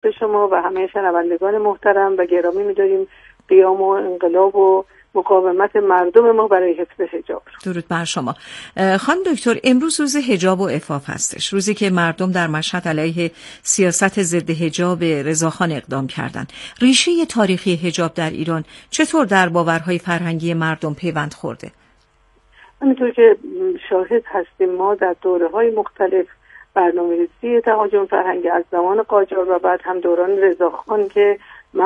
به شما و همه شنوندگان محترم و گرامی می‌داریم قیام و انقلاب و مقاومت مردم ما برای حفظ حجاب. درود بر شما. خانم دکتر، امروز روز حجاب و عفاف هستش، روزی که مردم در مشهد علیه سیاست ضد حجاب رضاخان اقدام کردند. ریشه تاریخی حجاب در ایران چطور در باورهای فرهنگی مردم پیوند خورده؟ همینطور که شاهد هستیم ما در دوره‌های مختلف برنامه‌ریزی تهاجم فرهنگی از زمان قاجار و بعد هم دوران رضاخان که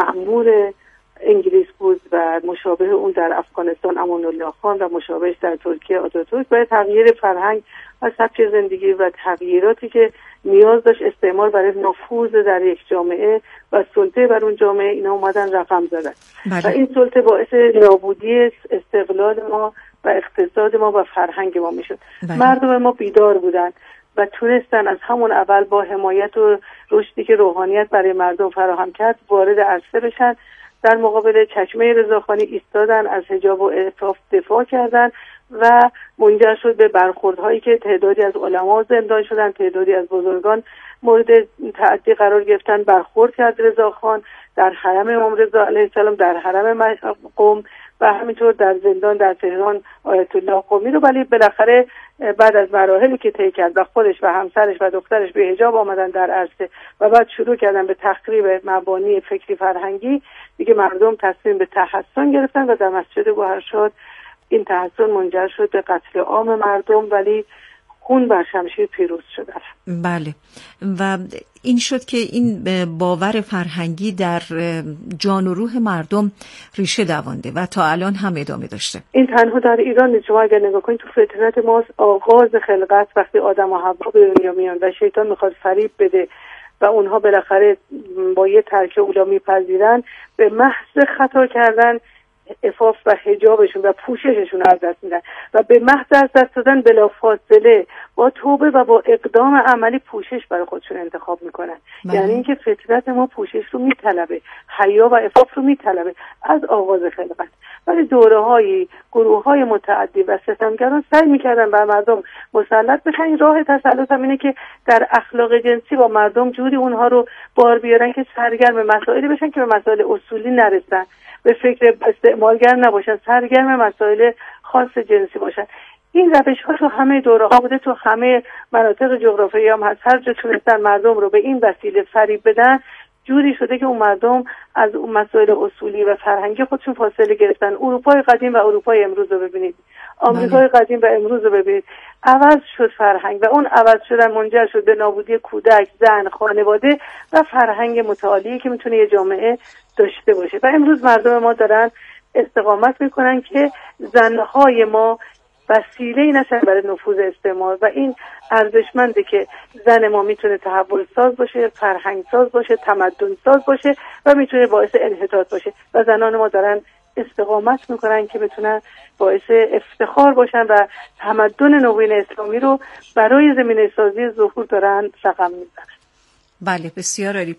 مأمور انگلیس بود و مشابه اون در افغانستان امان الله خان و مشابهش در ترکیه آتاتورک، برای تغییر فرهنگ و سبک زندگی و تغییراتی که نیاز داشت استعمار برای نفوذ در یک جامعه و سلطه بر اون جامعه، اینا اومدن رقم زدن. و این سلطه باعث نابودی استقلال ما و اقتصاد ما و فرهنگ ما میشد. مردم ما بیدار بودن و تونستن از همون اول با حمایت و رشدی که روحانیت برای مردم فراهم کرد وارد عرصه بشن، در مقابل چشمه رضاخانی ایستادن، از حجاب و عفاف دفاع کردن و منجر شد به برخوردهایی که تعدادی از علما زندان شدن، تعدادی از بزرگان مورد تعدی قرار گرفتن. برخورد کرد رضاخان در حرم امام رضا علیه السلام، در حرم قم و همینطور در زندان در تهران آیت الله قمی رو، ولی بالاخره بعد از مراحلی که طی کرد و خودش و همسرش و دخترش به حجاب آمدن در عرصه و بعد شروع کردن به تخریب مبانی فکری فرهنگی، دیگه مردم تصمیم به تحصن گرفتن و در مسجد گوهرشاد این تحصن منجر شد به قتل عام مردم، ولی خون بر شمشیر پیروز شد. بله، و این شد که این باور فرهنگی در جان و روح مردم ریشه دوانده و تا الان هم ادامه داشته. این تنها در ایران نیست. شما اگر نگاه کنید تو فطرت ماست. آغاز خلقت وقتی آدم و حوا به دنیا میان و شیطان میخواد فریب بده و اونها بالاخره با یه ترک اولا میپذیرن، به محض خطا کردن عفاف و حجابشون و پوشششون از دست میدن و به محض از دست دادن بلافاصله با توبه و با اقدام عملی پوشش برای خودشون انتخاب میکنن. یعنی اینکه فطرت ما پوشش رو میطلبه، حیا و عفاف رو میطلبه از آغاز خلقت. ولی دوره‌های گروه‌های متعدی و ستمگران سعی میکردن بر مردم مسلط بشن. راه تسلط هم اینه که در اخلاق جنسی با مردم جوری اونها رو بار بیارن که سرگرم مسائلی بشن که به مسائل اصولی نرسن، به فکر استعمارگر نباشن، سرگرم مسائل خاص جنسی باشن. این روش ها تو همه دوره ها بوده، تو همه مناطق جغرافیایی هم هست. هر جا تونستن مردم رو به این وسیله فریب بدن، جوری شده که اون مردم از اون مسائل اصولی و فرهنگی خودشون فاصله گرفتن. اروپای قدیم و اروپای امروز رو ببینید، آمریکای قدیم و امروز رو ببینید، عوض شد فرهنگ و اون عوض شدن منجر شد به نابودی کودک، زن، خانواده و فرهنگ متعالی که میتونه یه جامعه داشته باشه. و امروز مردم ما دارن استقامت میکنن که زنهای ما وسیله‌ای نشن برای نفوذ استعمار و این ارزشمنده که زن ما میتونه تحول ساز باشه، فرهنگ ساز باشه، تمدن ساز باشه و میتونه باعث انحطاط باشه و زنان ما دارن استقامت میکنن که بتونن باعث افتخار باشن و تمدن نوین اسلامی رو برای زمینه سازی ظهور دارن رقم میزنن. بله، بسیار عالی.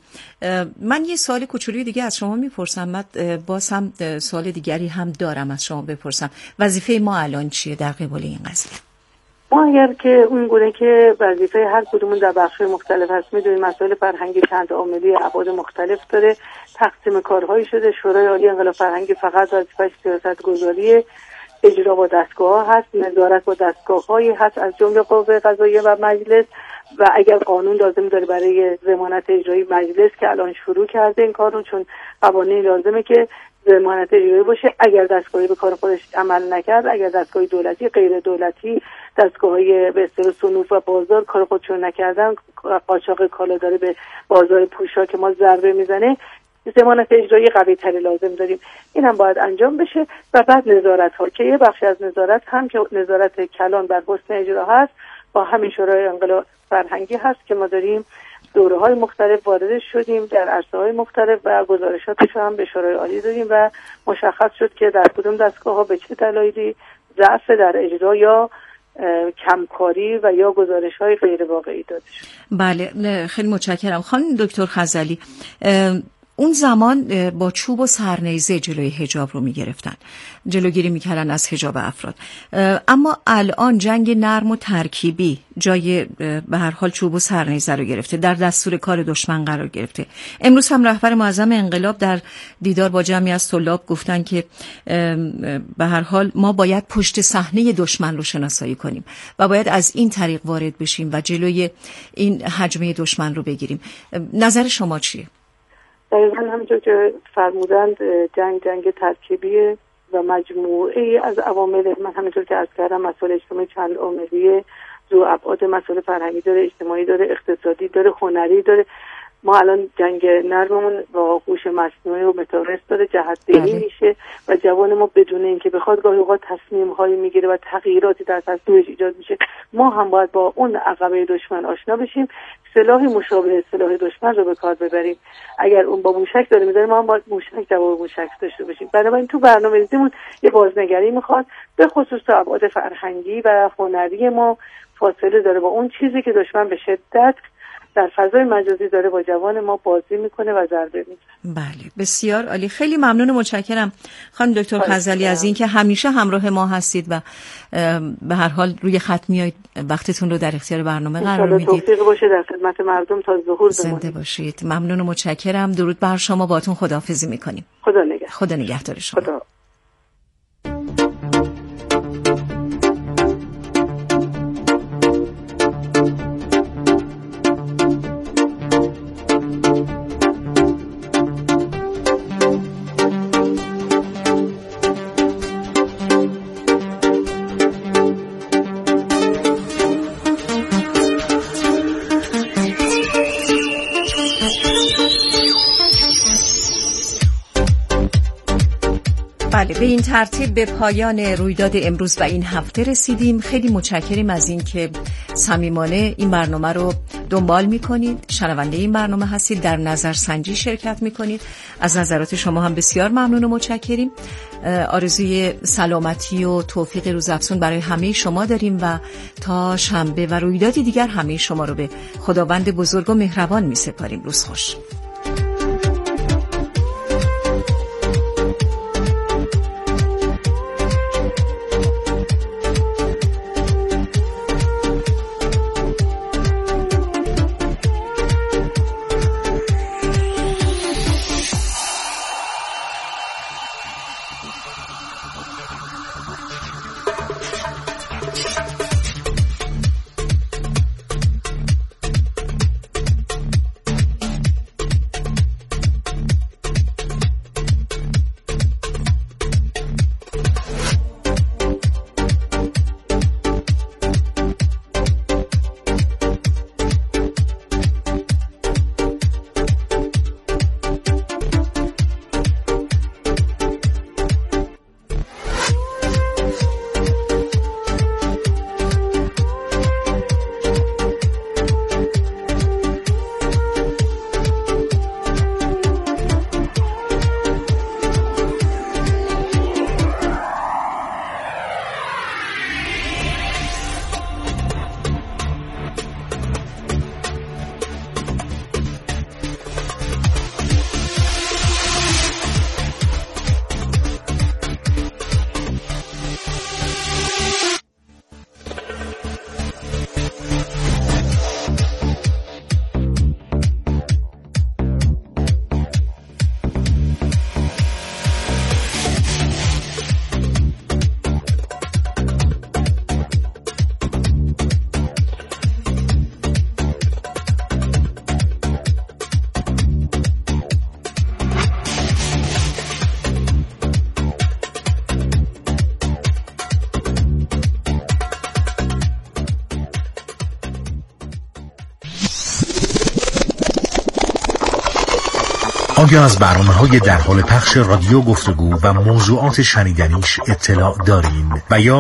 من یه سوال کوچولی دیگه از شما میپرسم. من باز هم سوال دیگری هم دارم از شما بپرسم. وظیفه ما الان چیه در قبال این قضیه؟ ما اگر که اون گونه که وظیفه هر کدومون در بخش‌های مختلف هست، میدونیم مسائل فرهنگی چند عاملی ابعاد مختلف داره، تقسیم کارهایی شده. شورای عالی انقلاب فرهنگی فقط وظیفه‌اش سیاست‌گذاری اجرا با دستگاه هست، نظارت با دستگاه‌هایی هست از جمله قوه قضاییه و مجلس، و اگر قانون لازم داره برای ضمانت اجرایی مجلس که الان شروع کرده این کارو، چون قوانین لازمه که ضمانت اجرایی باشه. اگر دستگاهی به کار خودش عمل نکرد، اگر دستگاه دولتی، غیر دولتی، دستگاه‌های به اصطلاح صنوف و بازار کار خودشون نکردن، قاچاق کالا داره به بازار پوشاک ما ضربه میزنه، ضمانت اجرایی قوی تری لازم داریم. این هم باید انجام بشه. و بعد نظارت ها که یه بخشی از نظارت هم که نظارت کلان بر حسن اجرا هست، با همین شورای انقلاب فرهنگی هست که ما داریم دوره‌های مختلف وارد شدیم در عرصه‌های مختلف و گزارشاتش هم به شورای عالی دادیم و مشخص شد که در کدوم دستگاه‌ها به چه دلایلی ضعف در اجرا یا کمکاری و یا گزارش‌های غیر واقعی داده شد. بله، خیلی متشکرم. خانم دکتر خزعلی، اون زمان با چوب و سرنیزه جلوی حجاب رو میگرفتن، جلوگیری میکردن از حجاب افراد. اما الان جنگ نرم و ترکیبی جای به هر حال چوب و سرنیزه رو گرفته، در دستور کار دشمن قرار گرفته. امروز هم رهبر معظم انقلاب در دیدار با جمعی از طلاب گفتن که به هر حال ما باید پشت صحنه دشمن رو شناسایی کنیم و باید از این طریق وارد بشیم و جلوی این هجمه دشمن رو بگیریم. نظر شما چیه؟ دقیقاً همونجور که فرمودند جنگ ترکیبیه و مجموعه از عوامل، من همونطور که عرض کردم مسائل اجتماعی چند عاملیه، ذو ابعاد، مسائل فرهنگی داره، اجتماعی داره، اقتصادی داره، هنری داره. ما الان جنگ نرممون با هوش مصنوعی و متاورس داره جهت‌دهی میشه و جوان ما بدون اینکه بخواد گاهی اوقات تصمیم‌هایی میگیره و تغییراتی در تصمیمش ایجاد میشه. ما هم باید با اون عقبه دشمن آشنا بشیم، سلاحی مشابه سلاح دشمن رو به کار ببریم. اگر اون با موشک داره میذاره، ما هم باید موشک جواب موشک داشته باشیم. بنابراین تو برنامه‌ریزیمون یه بازنگری میخواد، به خصوص تو ابعاد فرهنگی و هنری ما فاصله داره با اون چیزی که دشمن به شدت در فضای مجازی داره با جوان ما بازی میکنه و ضربه میزنه. بله، بسیار عالی. خیلی ممنون و متشکرم خانم دکتر خزعلی از این که همیشه همراه ما هستید و به هر حال روی خط میایید، وقتتون رو در اختیار برنامه قرار میدید. توفیق باشه در خدمت مردم تا ظهور زنده باشید. ممنون و متشکرم. درود بر شما. باهاتون خداحافظی میکنیم. خدا نگهدار شما. خدا. بله، به این ترتیب به پایان رویداد امروز و این هفته رسیدیم. خیلی متشکریم از این که صمیمانه این برنامه رو دنبال میکنید، شنونده این برنامه هستید، در نظرسنجی شرکت میکنید. از نظرات شما هم بسیار ممنون و متشکریم. آرزوی سلامتی و توفیق روزافزون برای همه شما داریم و تا شنبه و رویدادی دیگر همه شما رو به خداوند بزرگ و مهربان میسپاریم. روز خوش. آیا از برنامه‌های در حال پخش رادیو گفتگو و موضوعات شنیدنیش اطلاع دارین و یا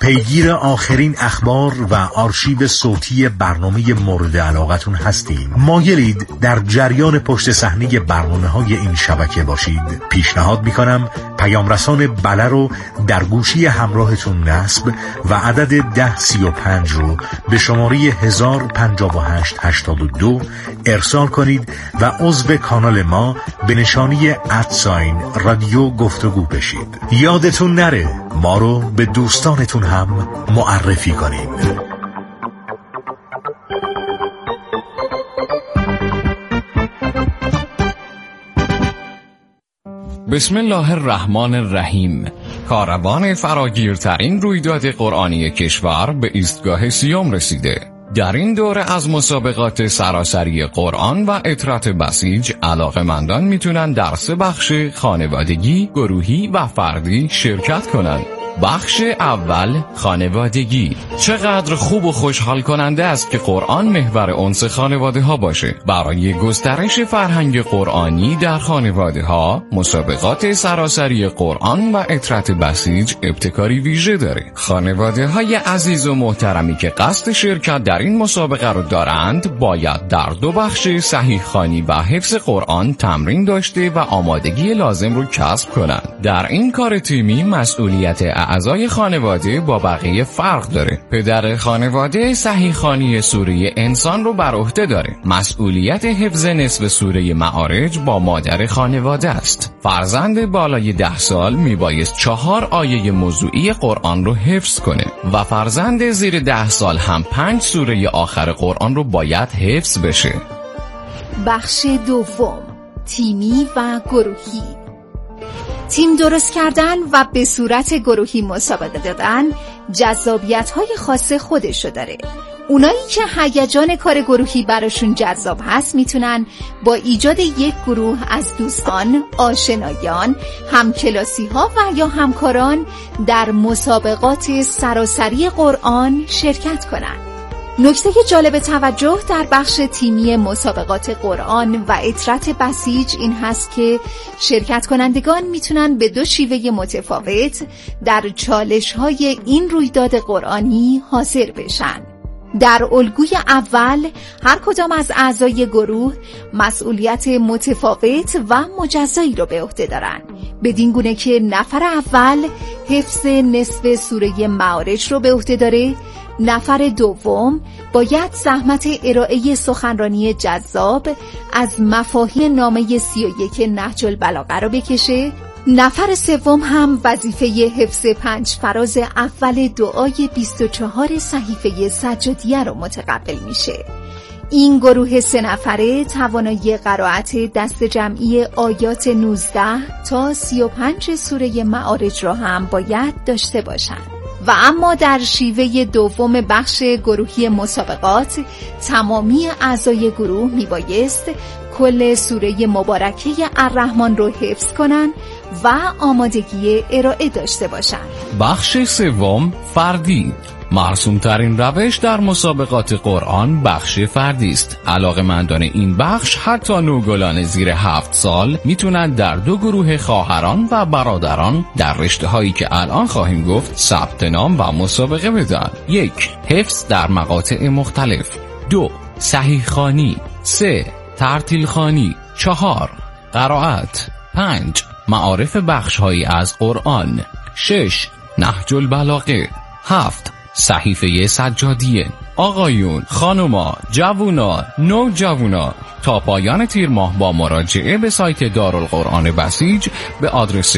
پیگیر آخرین اخبار و آرشیو صوتی برنامه مورد علاقتون هستید؟ مایلید در جریان پشت صحنه برنامه‌های این شبکه باشید؟ پیشنهاد می‌کنم پیام رسان بله رو در گوشی همراهتون نصب و عدد 1035 رو به شماره 105882 ارسال کنید و عضو کانال ما به نشانی @رادیو گفتگو بشید. یادتون نره ما رو به دوستانتون هم معرفی کنید. بسم الله الرحمن الرحیم. کاروان فراگیرترین رویداد قرآنی کشور به ایستگاه سیوم رسیده. در این دوره از مسابقات سراسری قرآن و اطرات بسیج علاقه‌مندان میتونن در 3 بخش خانوادگی، گروهی و فردی شرکت کنند. بخش اول، خانوادگی. چقدر خوب و خوشحال کننده است که قرآن محور انس خانواده ها باشه. برای گسترش فرهنگ قرآنی در خانواده ها، مسابقات سراسری قرآن و اطرات بسیج ابتکاری ویژه داره. خانواده های عزیز و محترمی که قصد شرکت در این مسابقه رو دارند، باید در 2 بخش صحیح خوانی و حفظ قرآن تمرین داشته و آمادگی لازم رو کسب کنند. در این کار تیمی مسئولیت اعضای خانواده با بقیه فرق داره. پدر خانواده صحیح خوانی سوره انسان رو بر عهده داره. مسئولیت حفظ نصف سوره معارج با مادر خانواده است. فرزند بالای 10 سال میبایست 4 آیه موضوعی قرآن رو حفظ کنه و فرزند زیر 10 سال هم 5 سوره آخر قرآن رو باید حفظ بشه. بخش دوم، تیمی و گروهی. تیم درست کردن و به صورت گروهی مسابقه دادن جذابیت‌های خاص خودشو داره. اونایی که هیجان کار گروهی براشون جذاب هست میتونن با ایجاد یک گروه از دوستان، آشنایان، همکلاسی‌ها و یا همکاران در مسابقات سراسری قرآن شرکت کنن. نکته جالب توجه در بخش تیمی مسابقات قرآن و اطرات بسیج این هست که شرکت کنندگان میتونن به 2 شیوه متفاوت در چالش‌های این رویداد قرآنی حاضر بشن. در الگوی اول هر کدام از اعضای گروه مسئولیت متفاوت و مجزایی رو به عهده دارن، بدین گونه که نفر اول حفظ نصف سوره معارج رو به عهده داره، نفر دوم باید زحمت ارائه سخنرانی جذاب از مفاهیم نامه 31 نهج البلاغه رو بکشه، نفر سوم هم وظیفه حفظ 5 فراز اول دعای 24 صحیفه سجادیه رو متقبل میشه. این گروه 3 نفره توانایی قرائت دست جمعی آیات 19 تا 35 سوره معارج را هم باید داشته باشند. و اما در شیوه دوم بخش گروهی مسابقات تمامی اعضای گروه میبایست کل سوره مبارکه الرحمن رو حفظ کنن و آمادگی ارائه داشته باشن. بخش سوم، فردی. مرسوم ترین روش در مسابقات قرآن بخش فردی است. علاقه‌مندان این بخش حتی نوگلان زیر 7 سال میتونن در 2 گروه خواهران و برادران در رشته‌هایی که الان خواهیم گفت ثبت نام و مسابقه بدن. 1. حفظ در مقاطع مختلف. 2. صحیح خوانی. 3. ترتیل خوانی. 4. قرائت. 5. معارف بخش‌هایی از قرآن. 6. نهج البلاغه. 7. صحیفه سجادیه. آقایون، خانوما، جوونا، نوجوانا، تا پایان تیر ماه با مراجعه به سایت دارالقرآن بسیج به آدرس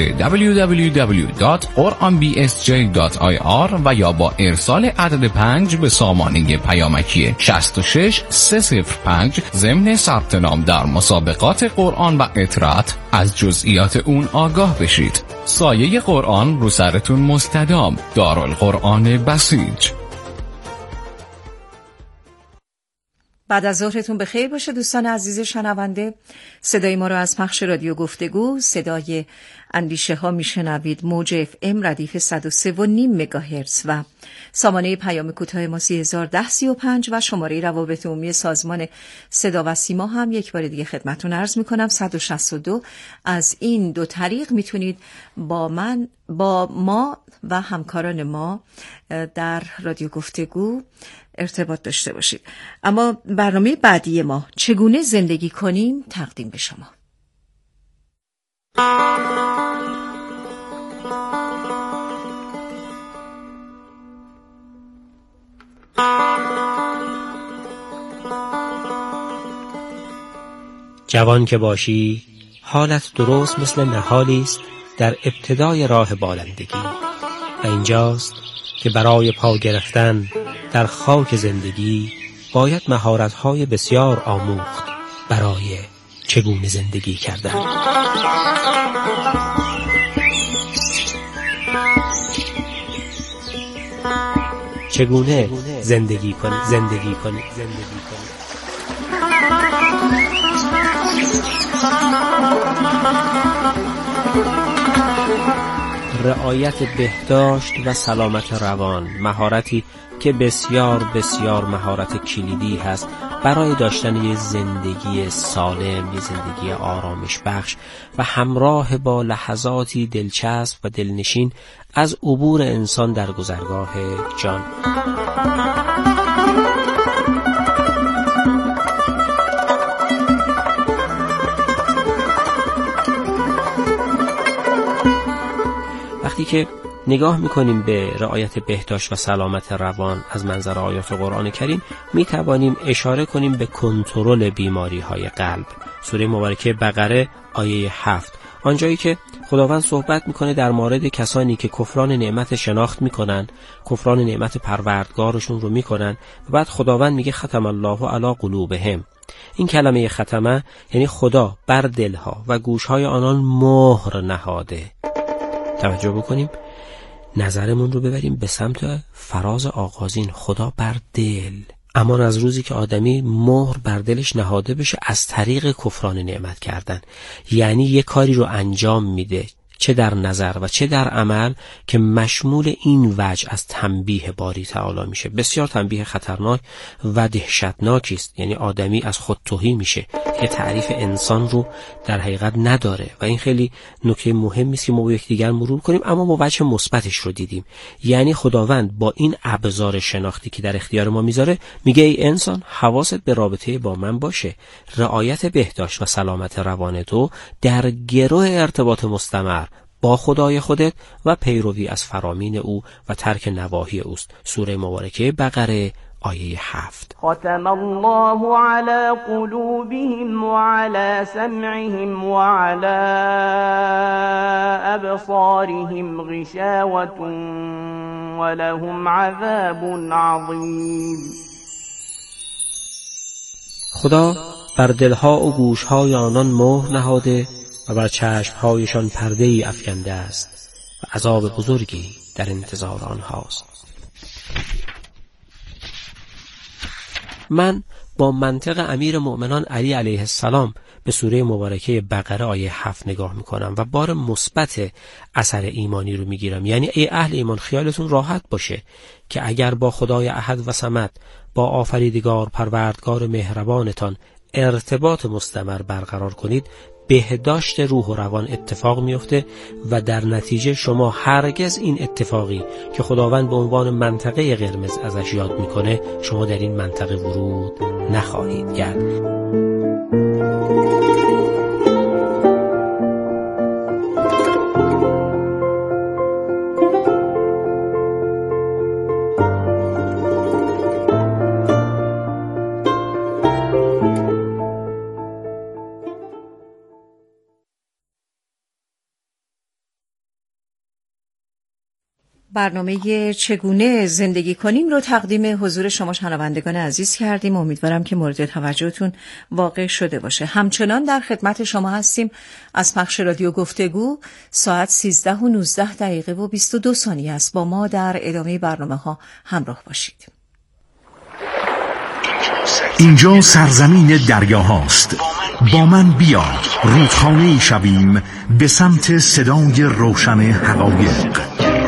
www.quranbsj.ir و یا با ارسال عدد 5 به سامانه پیامکی 66305 ضمن ثبت نام در مسابقات قرآن و اطرات از جزئیات اون آگاه بشید. سایه قرآن رو سرتون مستدام. دارالقرآن بسیج. بعد از ظهرتون بخیر باشه دوستان عزیز شنونده. صدای ما رو از پخش رادیو گفتگو صدای اندیشه ها میشنوید. موج FM ردیف 103.5 مگاهرتز و سامانه پیام کوتاه ما 301035 و شماره روابط عمومی سازمان صدا و سیما هم یک بار دیگه خدمتتون عرض میکنم 162. از این دو طریق میتونید با ما و همکاران ما در رادیو گفتگو ارتباط داشته باشید. اما برنامه بعدی ما چگونه زندگی کنیم تقدیم به شما. جوان که باشی حالت درست مثل نهالی است در ابتدای راه بالندگی و اینجاست که برای پا گرفتن در خاک زندگی باید مهارت‌های بسیار آموخت برای چگونه زندگی کردن. چگونه زندگی کنی. رعایت بهداشت و سلامت روان، مهارتی که بسیار بسیار مهارت کلیدی هست برای داشتن یه زندگی سالم، یه زندگی آرامش بخش و همراه با لحظاتی دلچسب و دلنشین از عبور انسان در گذرگاه جان. وقتی که نگاه میکنیم به رعایت بهداشت و سلامت روان از منظر آیات قرآن کریم، میتوانیم اشاره کنیم به کنترل بیماری های قلب. سوره مبارکه بقره آیه 7، آنجایی که خداوند صحبت میکنه در مورد کسانی که کفران نعمت شناخت میکنن، کفران نعمت پروردگارشون رو میکنن و بعد خداوند میگه ختم الله علی قلوبهم. این کلمه ختمه یعنی خدا بر دلها و گوشهای آنان مهر نهاده. توجه بکنیم، نظرمون رو ببریم به سمت فراز آغازین، خدا بر دل. اما از روزی که آدمی مهر بر دلش نهاده بشه از طریق کفران نعمت کردن، یعنی یه کاری رو انجام میده چه در نظر و چه در عمل که مشمول این وجه از تنبیه باری تعالی میشه. بسیار تنبیه خطرناک و دهشتناکی است، یعنی آدمی از خود تهی میشه، یه تعریف انسان رو در حقیقت نداره و این خیلی نکته مهمی است که ما با یکدیگر مرور کنیم. اما ما وجه مثبتش رو دیدیم، یعنی خداوند با این ابزار شناختی که در اختیار ما میذاره میگه ای انسان حواست به رابطه با من باشه، رعایت بهداشت و سلامت روان تو در گروه ارتباط مستمر با خدای خودت و پیروی از فرامین او و ترک نواهی اوست. سوره مبارکه بقره آیه 7. ختم الله على قلوبهم وعلى سمعهم وعلى أبصارهم غشاوة ولهم عذاب عظیم. خدا بر دلها و گوشهای آنان مهر نهاده و بر چشمهایشان پرده‌ای افکنده است و عذاب بزرگی در انتظار آنهاست. من با منطق امیر مؤمنان علی علیه السلام به سوره مبارکه بقره آیه 7 نگاه میکنم و بار مثبت اثر ایمانی رو میگیرم. یعنی ای اهل ایمان خیالتون راحت باشه که اگر با خدای احد و صمد، با آفریدگار پروردگار مهربانتان ارتباط مستمر برقرار کنید، بهداشت روح و روان اتفاق میفته و در نتیجه شما هرگز این اتفاقی که خداوند به عنوان منطقه قرمز ازش یاد میکنه شما در این منطقه ورود نخواهید کرد. برنامه چگونه زندگی کنیم رو تقدیم حضور شما شنوندگان عزیز کردیم. امیدوارم که مورد توجهتون واقع شده باشه. همچنان در خدمت شما هستیم از پخش رادیو گفتگو. ساعت 13:19 و 22 ثانیه است. با ما در ادامه برنامه ها همراه باشید. اینجا سرزمین دریاهاست. با من بیا رودخانه‌ای شویم به سمت صدای روشن حقایق.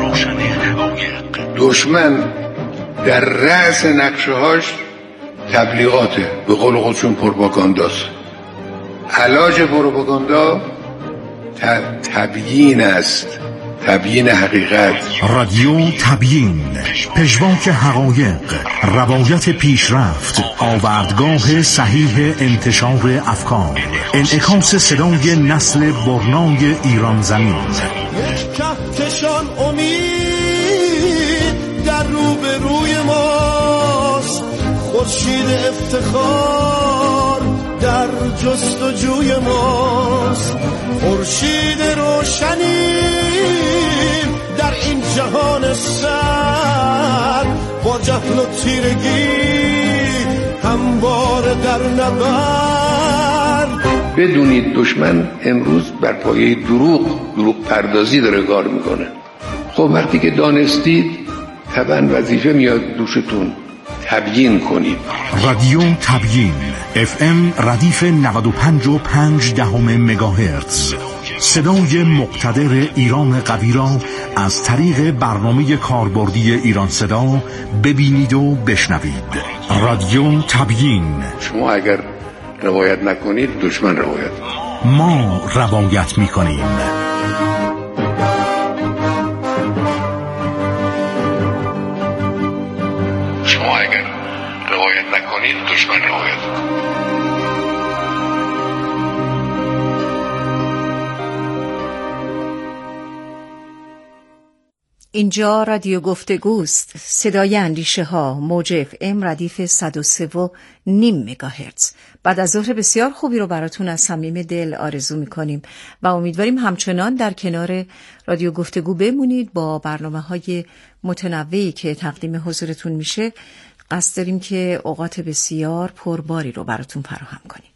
دشمن در رأس نقشه‌هاش تبلیغاته، به قول خودشون پروپاگانداست. علاج پروپاگاندا تبیین است، تبیین حقیقت. رادیو تبیین، پژواک حقایق، روایت پیشرفت، آوردگاه صحیح انتشار افکار، انعکاس صدای نسل برنای ایران زمین. کهکشان امید در روبروی ماست، خورشید افتخار در جستجوی ماست، خورشید روشنی در این جهان سر، با جهل و تیرگی هموار در نبرد. بدونید دشمن امروز بر پایه دروغ پردازی داره کار میکنه. خب وقتی که دانستید طبعا وظیفه میاد دوشتون، تبیین کنید. رادیو تبیین FM ردیف 95.5 مگاهرتز، صدای مقتدر ایران قوی را از طریق برنامه کاربردی ایران صدا ببینید و بشنوید. رادیو تبیین. شما اگر روایت نکنید دشمن روایت، ما روایت میکنیم. شما اگر روایت نکنید دشمن روایت. اینجا رادیو گفتگوست، صدای اندیشه ها، موج FM ردیف 103.5 مگاهرتز. بعد از ظهر بسیار خوبی رو براتون از صمیم دل آرزو میکنیم و امیدواریم همچنان در کنار رادیو گفتگو بمونید. با برنامه‌های متنوعی که تقدیم حضورتون میشه قصد داریم که اوقات بسیار پرباری رو براتون فراهم کنیم.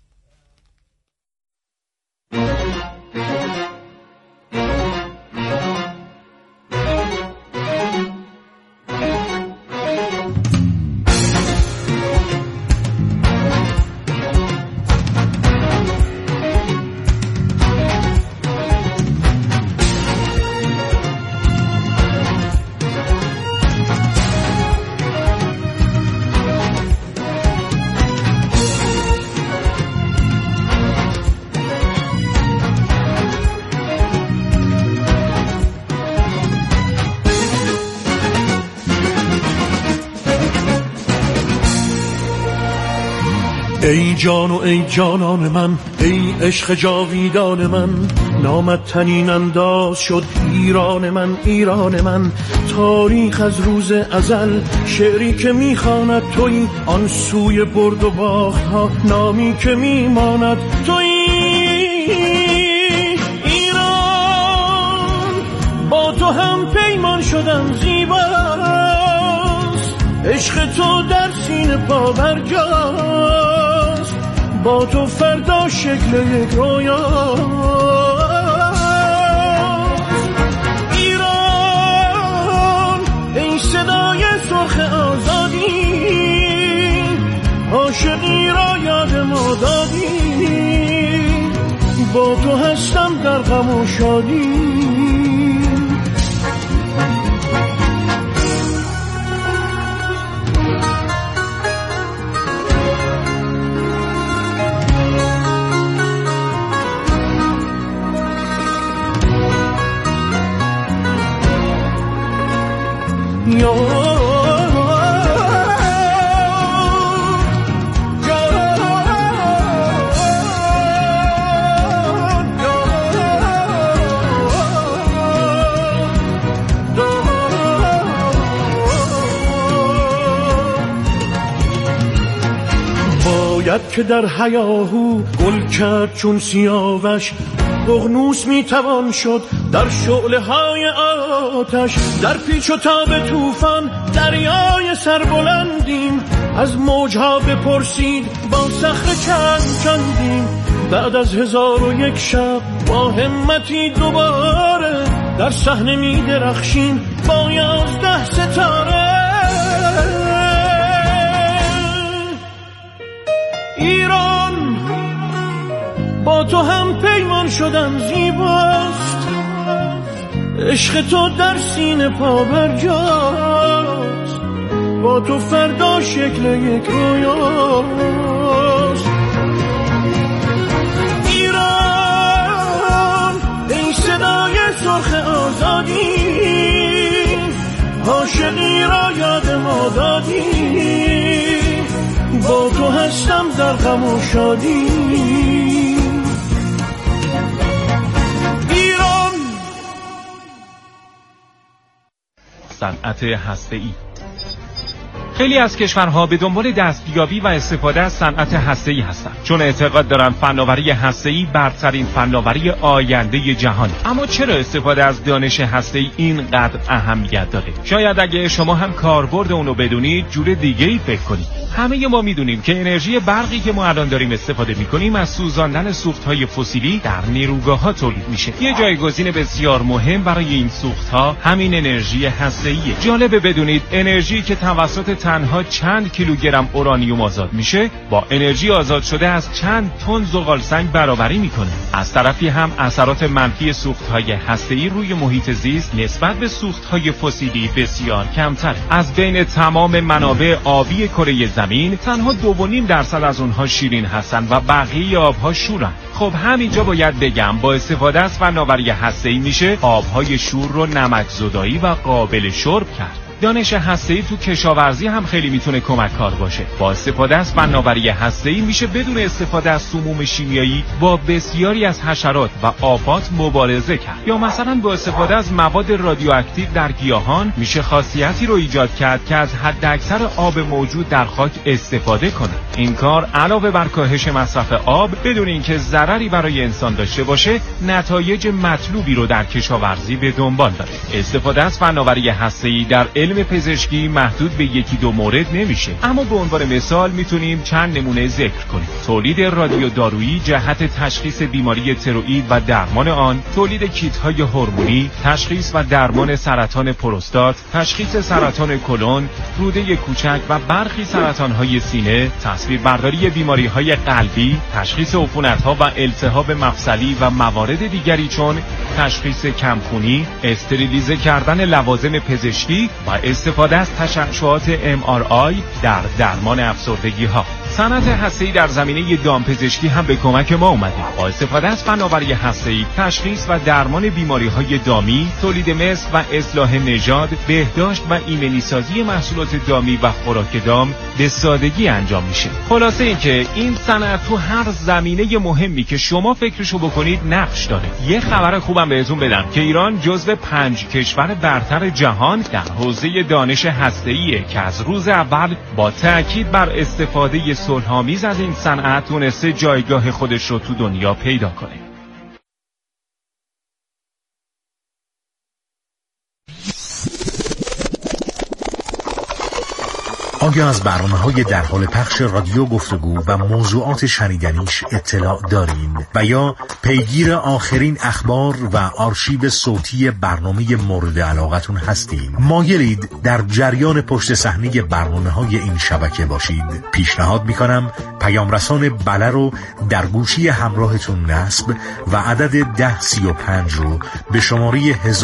ای جان و ای جانان من، ای عشق جاویدان من، نامت تنین انداز شد ایران من، ایران من. تاریخ از روز ازل شعری که میخواند تویی، آن سوی برد و باخت ها نامی که میماند تویی. ایران با تو هم پیمان شدم زیباست، عشق تو در سینه پا برجاست، با تو فردا شکل یک رویا. ایران ای صدای سرخ آزادی، عاشقی را یاد ما دادی، با تو هستم در غم و شادی. باید که در هیاهو گل کرد چون سیاوش، ققنوس میتوان شد در شعله های آتش. در پیچ و تاب طوفان دریای سربلندیم، از موجها بپرسید با صخره چندیم. بعد از 1001 شب با همتی دوباره، در صحنه میدرخشیم با 11 ستاره. ایران با تو هم پیمان شدم زیباست، عشق تو در سینه پا برجاست، با تو فردا شکل یک رویاست. ایران ای صدای سرخ آزادی، عاشقی را یاد ما دادی، با تو هستم در غم و شادی. ایران. صنعت هسته‌ای. خیلی از کشورها به دنبال دستیابی و استفاده از صنعت هسته‌ای هستند، چون اعتقاد دارند فناوری هسته‌ای برترین فناوری آینده جهان. اما چرا استفاده از دانش هسته‌ای اینقدر اهمیت داره؟ شاید اگه شما هم کاربرد اونو بدونید جور دیگه‌ای فکر کنید. همه ما میدونیم که انرژی برقی که ما الان داریم استفاده میکنیم از سوزاندن سوخت‌های فسیلی در نیروگاه‌ها تولید میشه. یه جایگزین بسیار مهم برای این سوخت‌ها همین انرژی هسته‌ایه. جالبه بدونید انرژی که توسط تنها چند کیلوگرم اورانیوم آزاد میشه با انرژی آزاد شده از چند تن زغالسنگ برابری میکنه. از طرفی هم اثرات منفی سوخت‌های هسته‌ای روی محیط زیست نسبت به سوخت‌های فسیلی بسیار کمتر. از بین تمام منابع آبی کره زمین تنها 2.5% از اونها شیرین هستن و بقیه آبها شورن. خب همینجا باید بگم با استفاده از فناوری هسته‌ای میشه آبهای شور رو نمک‌زدایی و قابل شرب کرد. دانش هسته‌ای تو کشاورزی هم خیلی میتونه کمک کار باشه. با استفاده از فناوری هسته‌ای میشه بدون استفاده از سموم شیمیایی با بسیاری از حشرات و آفات مبارزه کرد. یا مثلا با استفاده از مواد رادیواکتیو در گیاهان میشه خاصیتی رو ایجاد کرد که از حداکثر آب موجود در خاک استفاده کنه. این کار علاوه بر کاهش مصرف آب بدون اینکه ضرری برای انسان داشته باشه، نتایج مطلوبی رو در کشاورزی به دنبال داره. استفاده از فناوری هسته‌ای در علم پزشکی محدود به یکی دو مورد نمیشه، اما به عنوان مثال میتونیم چند نمونه ذکر کنیم. تولید رادیودارویی جهت تشخیص بیماری تروئید و درمان آن، تولید کیت‌های هورمونی، تشخیص و درمان سرطان پروستات، تشخیص سرطان کلون، روده کوچک و برخی سرطان‌های سینه، تصویربرداری بیماری‌های قلبی، تشخیص عفونت‌ها و التهاب مفصلی و موارد دیگری چون تشخیص کمخونی، استریلیزه کردن لوازم پزشکی و استفاده از تشعشعات MRI در درمان افسردگی ها. صنعت هسته‌ای در زمینه دامپزشکی هم به کمک ما اومده. با استفاده از فناوری هسته‌ای تشخیص و درمان بیماری‌های دامی، تولید مثل و اصلاح نژاد، بهداشت و ایمنی‌سازی محصولات دامی و خوراک دام به سادگی انجام میشه. خلاصه اینکه این صنعت تو هر زمینه مهمی که شما فکرشو بکنید نقش داره. یه خبر خوبم بهتون بدم که ایران جزو 5 کشور برتر جهان در حوزه دانش هسته‌ایه که از روز اول با تأکید بر استفاده صلح‌آمیز از این صنعت تونسته جایگاه خودش رو تو دنیا پیدا کنه. آیا از برنامه‌های در حال پخش رادیو گفتگو و موضوعات شنیدنیش اطلاع دارین و یا پیگیر آخرین اخبار و آرشیو صوتی برنامه مورد علاقتون هستین؟ مایلید در جریان پشت صحنه برنامه‌های این شبکه باشید؟ پیشنهاد می‌کنم پیام رسان بله رو در گوشی همراهتون نصب و عدد 1035 رو به شماره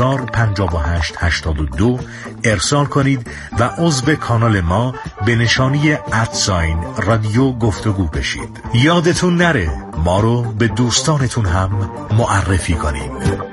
105882 ارسال کنید و عضو کانال ما به نشانی رادیو گفتگو بشید. یادتون نره ما رو به دوستانتون هم معرفی کنید.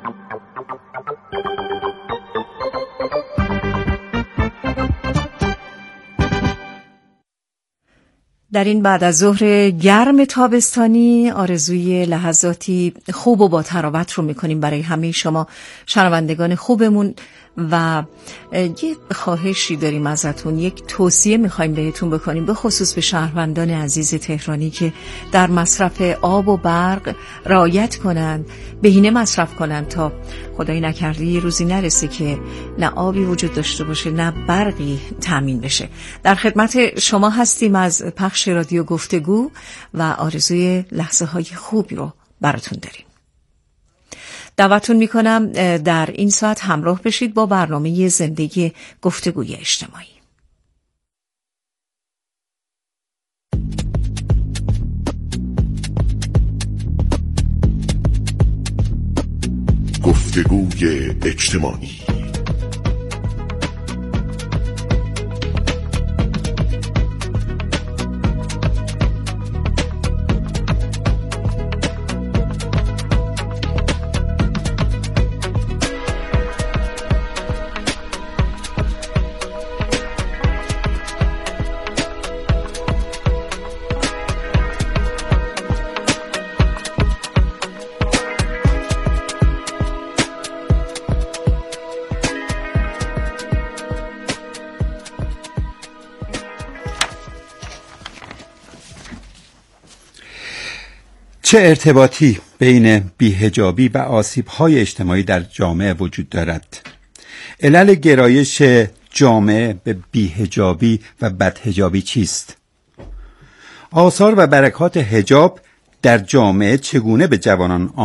در این بعد از ظهر گرم تابستانی آرزوی لحظاتی خوب و با تراوت رو میکنیم برای همه شما شنوندگان خوبمون و یه خواهشی داریم ازتون، یک توصیه میخوایم بهتون بکنیم، به خصوص به شهروندان عزیز تهرانی که در مصرف آب و برق رعایت کنند، بهینه مصرف کنند تا خدای نکرده یه روزی نرسه که نه آبی وجود داشته باشه نه برقی تامین بشه. در خدمت شما هستیم از پخش رادیو گفتگو و آرزوی لحظه های خوبی رو براتون داریم. دعوتون میکنم در این ساعت همراه بشید با برنامه زندگی گفتگوی اجتماعی. گفتگوی اجتماعی. چه ارتباطی بین بی‌حجابی و آسیب‌های اجتماعی در جامعه وجود دارد؟ علل گرایش جامعه به بی‌حجابی و بدحجابی چیست؟ آثار و برکات حجاب در جامعه چگونه به جوانان